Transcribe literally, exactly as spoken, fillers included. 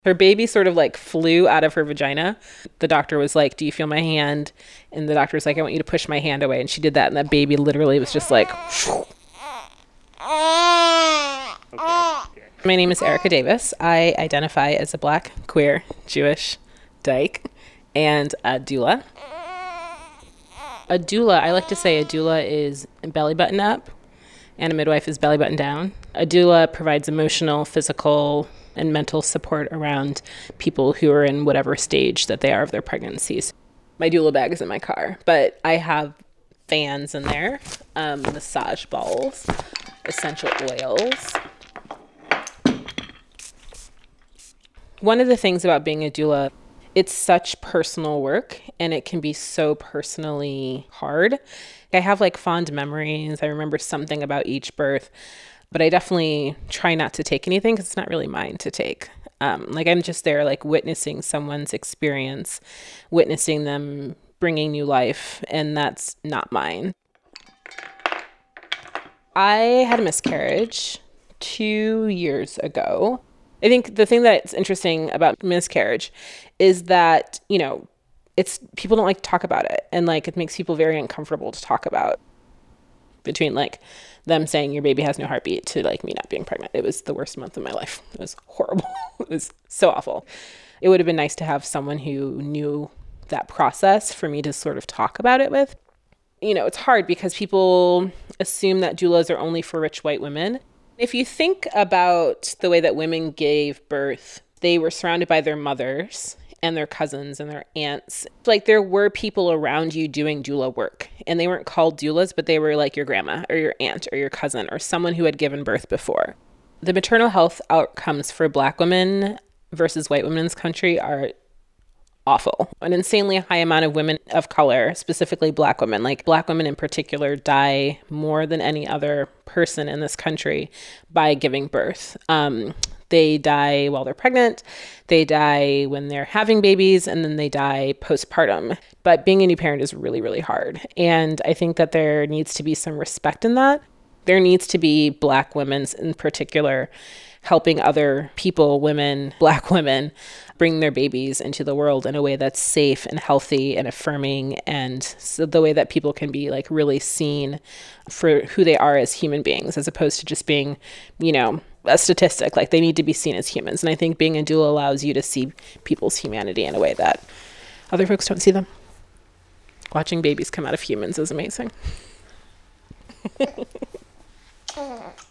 Her baby sort of like flew out of her vagina. The doctor was like, "Do you feel my hand?" And the doctor was like, "I want you to push my hand away." And she did that. And that baby literally was just like... Okay. My name is Erica Davis. I identify as a Black, queer, Jewish dyke and a doula. A doula, I like to say a doula is belly button up and a midwife is belly button down. A doula provides emotional, physical, and mental support around people who are in whatever stage that they are of their pregnancies. My doula bag is in my car, but I have fans in there, um, massage balls, essential oils. One of the things about being a doula, it's such personal work and it can be so personally hard. I have like fond memories. I remember something about each birth, but I definitely try not to take anything because it's not really mine to take. Um, like I'm just there like witnessing someone's experience, witnessing them bringing new life, and that's not mine. I had a miscarriage two years ago. I think the thing that's interesting about miscarriage is that, you know, it's people don't like to talk about it. And like, it makes people very uncomfortable to talk about, between like them saying your baby has no heartbeat to like me not being pregnant. It was the worst month of my life. It was horrible. It was so awful. It would have been nice to have someone who knew that process for me to sort of talk about it with. You know, it's hard because people assume that doulas are only for rich white women. If you think about the way that women gave birth, they were surrounded by their mothers and their cousins and their aunts. Like there were people around you doing doula work, and they weren't called doulas, but they were like your grandma or your aunt or your cousin or someone who had given birth before. The maternal health outcomes for Black women versus white women in this country are awful. An insanely high amount of women of color, specifically Black women, like Black women in particular, die more than any other person in this country by giving birth. Um, they die while they're pregnant, they die when they're having babies, and then they die postpartum. But being a new parent is really, really hard. And I think that there needs to be some respect in that. There needs to be Black women in particular helping other people, women, Black women, bring their babies into the world in a way that's safe and healthy and affirming, and so the way that people can be like really seen for who they are as human beings, as opposed to just being, you know, a statistic. Like they need to be seen as humans. And I think being a doula allows you to see people's humanity in a way that other folks don't see them. Watching babies come out of humans is amazing.